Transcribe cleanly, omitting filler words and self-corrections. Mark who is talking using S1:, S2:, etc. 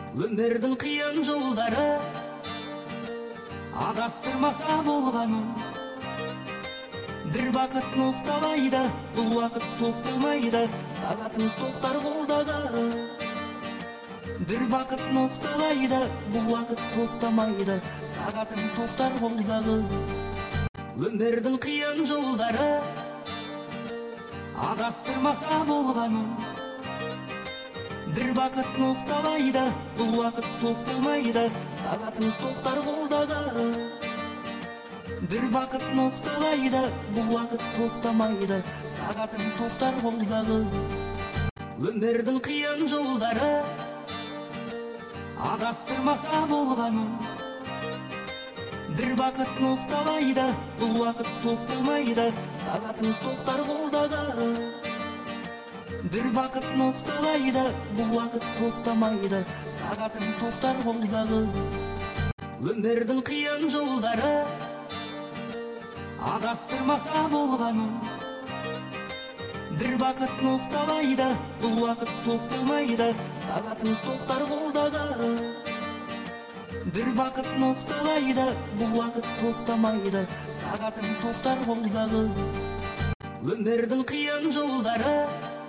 S1: Өмірдің қиын жолдары адастырмаса болғаны, бір бақыт ноқталайды, бұл уақыт тоқтамайды, сағатың тоқтар қолдағы. Бір бақыт ноқталайды, бұл уақыт тоқтамайды, сағатың тоқтар қолдағы. Өмірдің қиын жолдары адастырмаса болғаны, бір бақыт ноқталайды, бұл уақыт тоқтамайды, сағатың тоқтар қолдағы. Бір бақыт ноқталайды, бұл уақыт тоқтамайды, сағатың тоқтар қолдағы. Өмірдің қиын жолдары адастырмаса болғаны, бір бақыт ноқталайды, бұл уақыт тоқтамайды, сағатың тоқтар қолдағы. Бір бақыт ноқталайды, бұл уақыт тоқтамайды, сағатың тоқтар қолдағы. Өмірдің қиын жолдары адастырмаса болғаны, бір бақыт ноқталайды, бұл уақыт тоқтамайды, сағатың тоқтар қолдағы. Бір бақыт ноқталайды, бұл уақыт тоқтамайды, сағатың тоқтар қолдағы. Өмірдің қиын жолдары